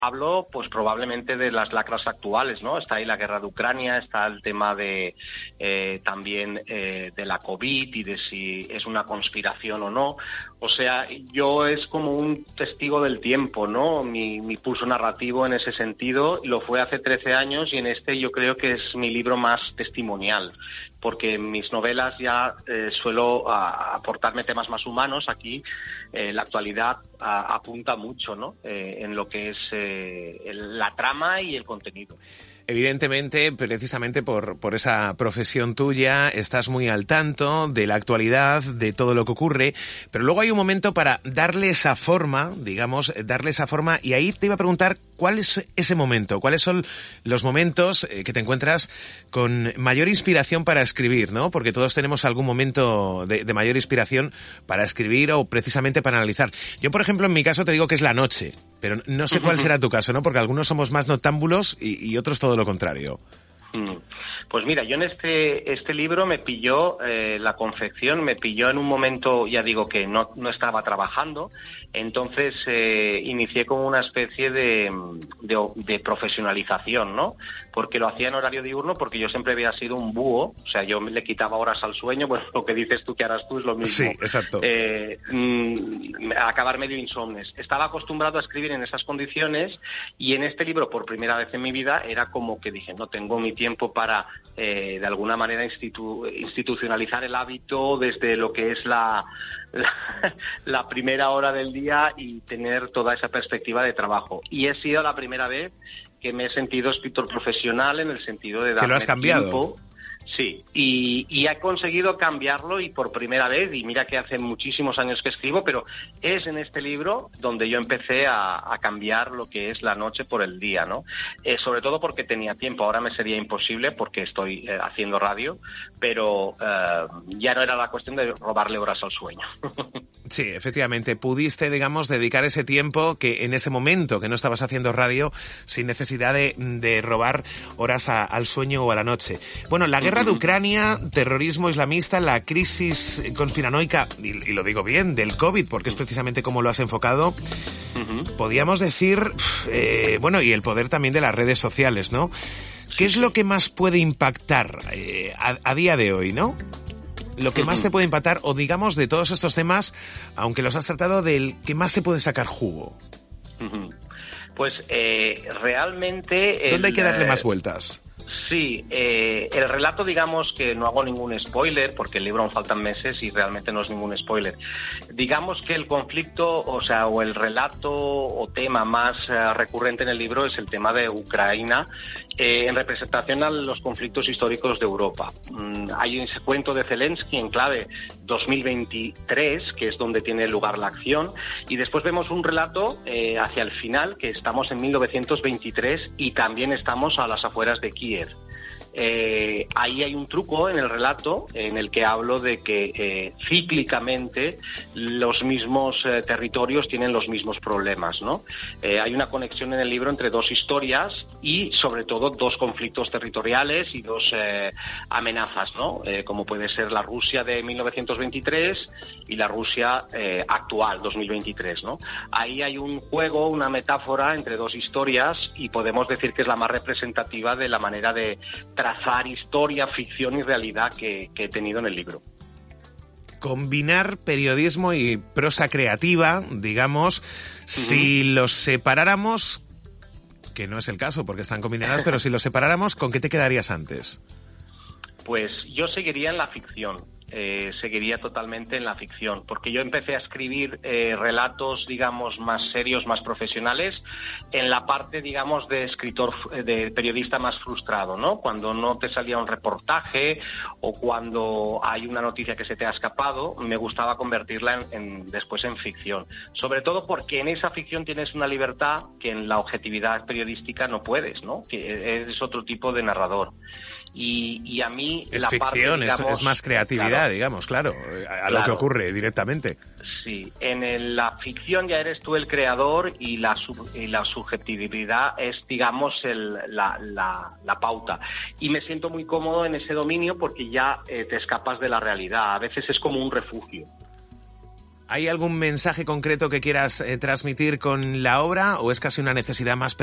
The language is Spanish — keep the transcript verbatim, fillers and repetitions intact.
Hablo, pues probablemente de las lacras actuales, ¿no? Está ahí la guerra de Ucrania, está el tema de eh, también eh, de la COVID y de si es una conspiración o no. O sea, yo es como un testigo del tiempo, ¿no? Mi, mi pulso narrativo en ese sentido lo fue hace trece años y en este yo creo que es mi libro más testimonial, porque en mis novelas ya eh, suelo a, aportarme temas más humanos. Aquí eh, la actualidad a, apunta mucho, ¿no? Eh, en lo que es eh, el, la trama y el contenido. Evidentemente, precisamente por, por esa profesión tuya, estás muy al tanto de la actualidad, de todo lo que ocurre, pero luego hay un momento para darle esa forma, digamos, darle esa forma, y ahí te iba a preguntar cuál es ese momento, cuáles son los momentos que te encuentras con mayor inspiración para escribir, ¿no? Porque todos tenemos algún momento de, de mayor inspiración para escribir o precisamente para analizar. Yo, por ejemplo, en mi caso te digo que es la noche, pero no sé cuál será tu caso, ¿no? Porque algunos somos más noctámbulos y, y otros todo lo contrario. Pues mira, yo en este este libro me pilló eh, la confección, me pilló en un momento, ya digo que no, no estaba trabajando, entonces eh, inicié como una especie de, de, de profesionalización, ¿no? Porque lo hacía en horario diurno, porque yo siempre había sido un búho, o sea, yo le quitaba horas al sueño, bueno, lo que dices tú que harás tú es lo mismo. Sí, exacto. Eh, mm, acabar medio insomnes. Estaba acostumbrado a escribir en esas condiciones y en este libro, por primera vez en mi vida, era como que dije, no tengo mi tiempo para, eh, de alguna manera, institu- institucionalizar el hábito desde lo que es la... La, la primera hora del día y tener toda esa perspectiva de trabajo. Y he sido la primera vez que me he sentido escritor profesional en el sentido de darme ¿Que lo has cambiado? tiempo. Sí, y, y he conseguido cambiarlo y por primera vez, y mira que hace muchísimos años que escribo, pero es en este libro donde yo empecé a, a cambiar lo que es la noche por el día, ¿no? Eh, sobre todo porque tenía tiempo, ahora me sería imposible porque estoy eh, haciendo radio, pero eh, ya no era la cuestión de robarle horas al sueño. Sí, efectivamente, pudiste, digamos, dedicar ese tiempo que en ese momento que no estabas haciendo radio sin necesidad de, de robar horas a, al sueño o a la noche. Bueno, la guerra de Ucrania, terrorismo islamista, la crisis conspiranoica, y, y lo digo bien, del COVID, porque es precisamente como lo has enfocado, uh-huh. Podríamos decir, eh, bueno, y el poder también de las redes sociales, ¿no? ¿Qué es lo que más puede impactar eh, a, a día de hoy, no? Lo que más te puede impactar, o digamos, de todos estos temas, aunque los has tratado, del que más se puede sacar jugo. Pues eh, realmente... ¿Dónde el, hay que darle más vueltas? Sí, eh, el relato, digamos que no hago ningún spoiler, porque el libro aún faltan meses y realmente no es ningún spoiler. Digamos que el conflicto, o sea, o el relato o tema más uh, recurrente en el libro es el tema de Ucrania, eh, en representación a los conflictos históricos de Europa. Mm, hay un cuento de Zelensky en clave dos mil veintitrés, que es donde tiene lugar la acción, y después vemos un relato eh, hacia el final, que estamos en mil novecientos veintitrés y también estamos a las afueras de Kiev. Eh, ahí hay un truco en el relato en el que hablo de que eh, cíclicamente los mismos eh, territorios tienen los mismos problemas, ¿no? Eh, hay una conexión en el libro entre dos historias y sobre todo dos conflictos territoriales y dos eh, amenazas, ¿no? Eh, como puede ser la Rusia de mil novecientos veintitrés y la Rusia eh, actual, dos mil veintitrés, ¿no? Ahí hay un juego, una metáfora entre dos historias y podemos decir que es la más representativa de la manera de trazar historia, ficción y realidad que, que he tenido en el libro. Combinar periodismo y prosa creativa, digamos, uh-huh. Si los separáramos, que no es el caso porque están combinadas, pero si los separáramos, ¿con qué te quedarías antes? Pues yo seguiría en la ficción. Eh, seguiría totalmente en la ficción, porque yo empecé a escribir eh, relatos, digamos, más serios, más profesionales, en la parte, digamos, de escritor, de periodista más frustrado, ¿no? Cuando no te salía un reportaje o cuando hay una noticia que se te ha escapado, me gustaba convertirla en, en, después en ficción. Sobre todo porque en esa ficción tienes una libertad que en la objetividad periodística no puedes, ¿no? Que eres otro tipo de narrador. Y, y a mí es la ficción, parte, digamos, es, es más creatividad, claro, digamos, claro, a, a lo claro. que ocurre directamente. Sí, en el, la ficción ya eres tú el creador y la, sub, y la subjetividad es, digamos, el, la, la, la pauta. Y me siento muy cómodo en ese dominio porque ya eh, te escapas de la realidad. A veces es como un refugio. ¿Hay algún mensaje concreto que quieras eh, transmitir con la obra o es casi una necesidad más